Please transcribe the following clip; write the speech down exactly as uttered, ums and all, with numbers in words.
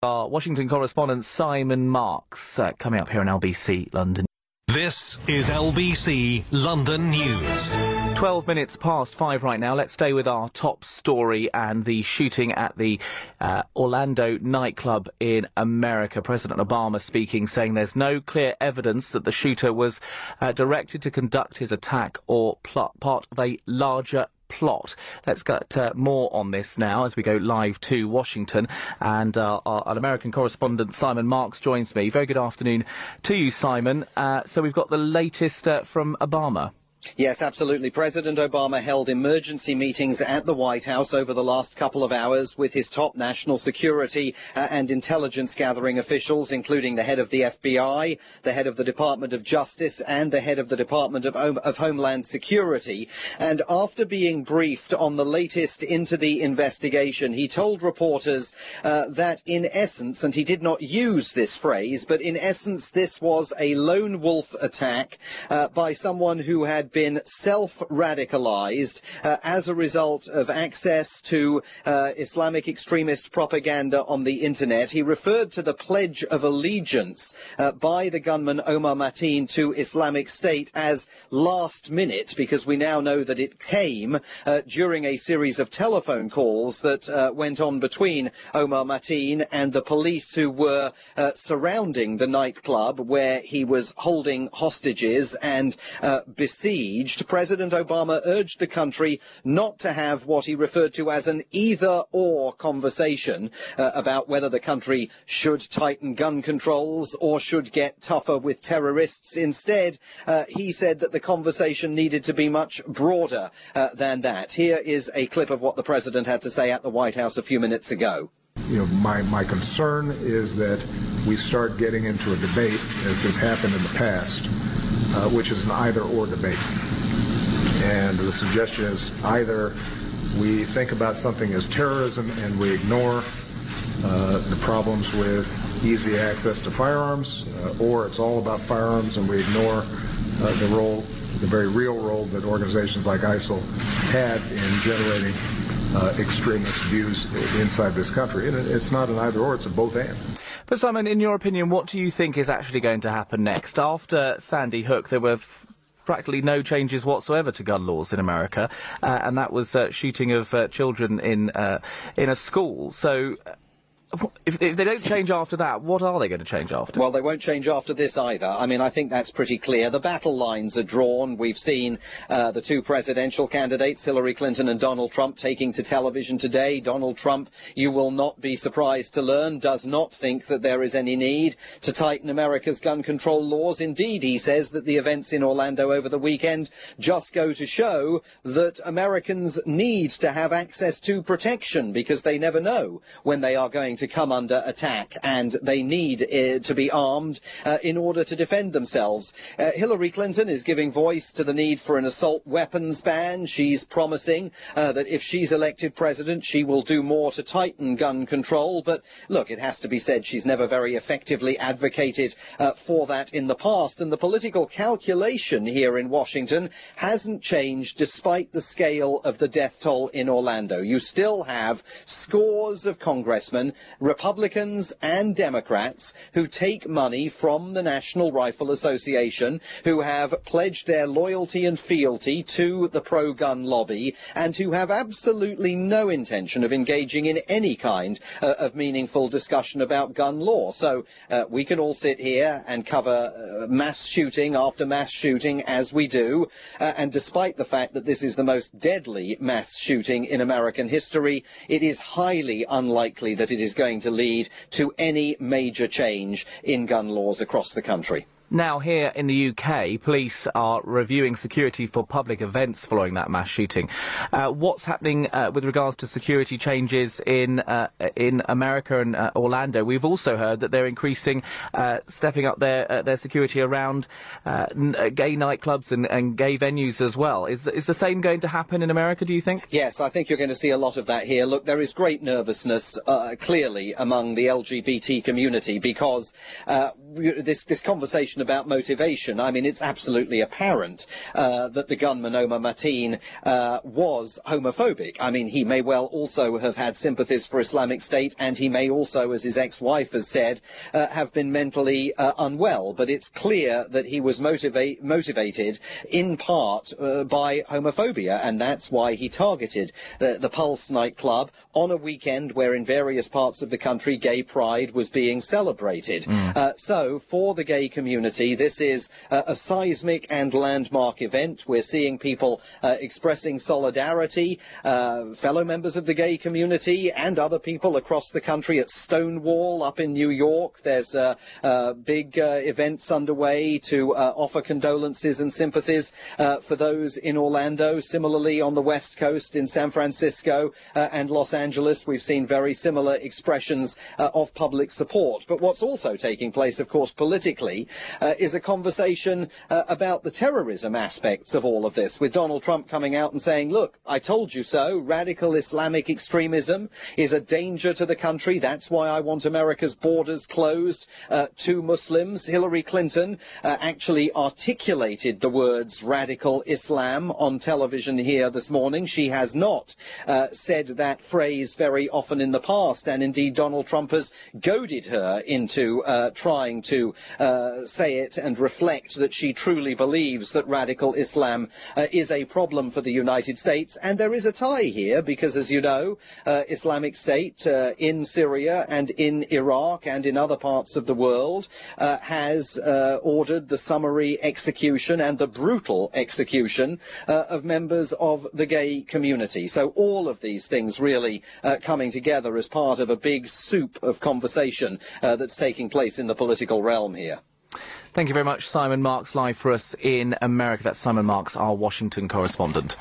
Our Washington correspondent Simon Marks uh, coming up here on L B C London. This is L B C London News. Twelve minutes past five right now. Let's stay with our top story and the shooting at the uh, Orlando nightclub in America. President Obama speaking, saying there's no clear evidence that the shooter was uh, directed to conduct his attack or plot, part of a larger plot. Let's get uh, more on this now as we go live to Washington, and uh, our, our American correspondent Simon Marks joins me. Very good afternoon to you, Simon. Uh, so we've got the latest uh, from Obama. Yes, absolutely. President Obama held emergency meetings at the White House over the last couple of hours with his top national security uh, and intelligence gathering officials, including the head of the F B I, the head of the Department of Justice, and the head of the Department of, of Homeland Security. And after being briefed on the latest into the investigation, he told reporters uh, that in essence, and he did not use this phrase, but in essence this was a lone wolf attack uh, by someone who had been self-radicalized uh, as a result of access to uh, Islamic extremist propaganda on the internet. He referred to the Pledge of Allegiance uh, by the gunman Omar Mateen to Islamic State as last minute, because we now know that it came uh, during a series of telephone calls that uh, went on between Omar Mateen and the police who were uh, surrounding the nightclub where he was holding hostages and uh, besieged. President Obama urged the country not to have what he referred to as an either-or conversation uh, about whether the country should tighten gun controls or should get tougher with terrorists. Instead, uh, he said that the conversation needed to be much broader uh, than that. Here is a clip of what the president had to say at the White House a few minutes ago. You know, my, my concern is that we start getting into a debate, as has happened in the past, Uh, which is an either-or debate. And the suggestion is either we think about something as terrorism and we ignore uh, the problems with easy access to firearms, uh, or it's all about firearms and we ignore uh, the role, the very real role that organizations like ISIL had in generating uh, extremist views inside this country. And it's not an either-or, it's a both-and. But Simon, in your opinion, what do you think is actually going to happen next? After Sandy Hook, there were f practically no changes whatsoever to gun laws in America, uh, and that was uh, shooting of uh, children in uh, in a school. So If, if they don't change after that, what are they going to change after? Well, they won't change after this either. I mean, I think that's pretty clear. The battle lines are drawn. We've seen uh, the two presidential candidates, Hillary Clinton and Donald Trump, taking to television today. Donald Trump, you will not be surprised to learn, does not think that there is any need to tighten America's gun control laws. Indeed, he says that the events in Orlando over the weekend just go to show that Americans need to have access to protection because they never know when they are going to to come under attack, and they need uh, to be armed uh, in order to defend themselves. Uh, Hillary Clinton is giving voice to the need for an assault weapons ban. She's promising uh, that if she's elected president, she will do more to tighten gun control. But look, it has to be said, she's never very effectively advocated uh, for that in the past. And the political calculation here in Washington hasn't changed despite the scale of the death toll in Orlando. You still have scores of congressmen, Republicans and Democrats, who take money from the National Rifle Association, who have pledged their loyalty and fealty to the pro-gun lobby, and who have absolutely no intention of engaging in any kind uh, of meaningful discussion about gun law. So uh, we can all sit here and cover uh, mass shooting after mass shooting as we do, uh, and despite the fact that this is the most deadly mass shooting in American history, it is highly unlikely that it is going to lead to any major change in gun laws across the country. Now, here in the U K, police are reviewing security for public events following that mass shooting. Uh, what's happening uh, with regards to security changes in uh, in America and uh, Orlando? We've also heard that they're increasing, uh, stepping up their uh, their security around uh, n gay nightclubs and, and gay venues as well. Is is the same going to happen in America, do you think? Yes, I think you're going to see a lot of that here. Look, there is great nervousness, uh, clearly, among the L G B T community because uh, this this conversation question about motivation. I mean, it's absolutely apparent uh, that the gunman Omar Mateen uh, was homophobic. I mean, he may well also have had sympathies for Islamic State, and he may also, as his ex-wife has said, uh, have been mentally uh, unwell. But it's clear that he was motiva- motivated in part uh, by homophobia, and that's why he targeted the, the Pulse nightclub on a weekend where in various parts of the country gay pride was being celebrated. Mm. Uh, so, for the gay community, this is uh, a seismic and landmark event. We're seeing people uh, expressing solidarity, uh, fellow members of the gay community and other people across the country at Stonewall up in New York. There's uh, uh, big uh, events underway to uh, offer condolences and sympathies uh, for those in Orlando. Similarly, on the West Coast in San Francisco uh, and Los Angeles, we've seen very similar expressions uh, of public support. But what's also taking place, of course, politically, uh, is a conversation uh, about the terrorism aspects of all of this, with Donald Trump coming out and saying, look, I told you so, radical Islamic extremism is a danger to the country. That's why I want America's borders closed uh, to Muslims. Hillary Clinton uh, actually articulated the words radical Islam on television here this morning. She has not uh, said that phrase very often in the past, and indeed Donald Trump has goaded her into uh, trying to uh, say it and reflect that she truly believes that radical Islam uh, is a problem for the United States. And there is a tie here because, as you know, uh, Islamic State uh, in Syria and in Iraq and in other parts of the world uh, has uh, ordered the summary execution and the brutal execution uh, of members of the gay community. So all of these things really uh, coming together as part of a big soup of conversation uh, that's taking place in the political realm here. Thank you very much, Simon Marks, live for us in America. That's Simon Marks, our Washington correspondent.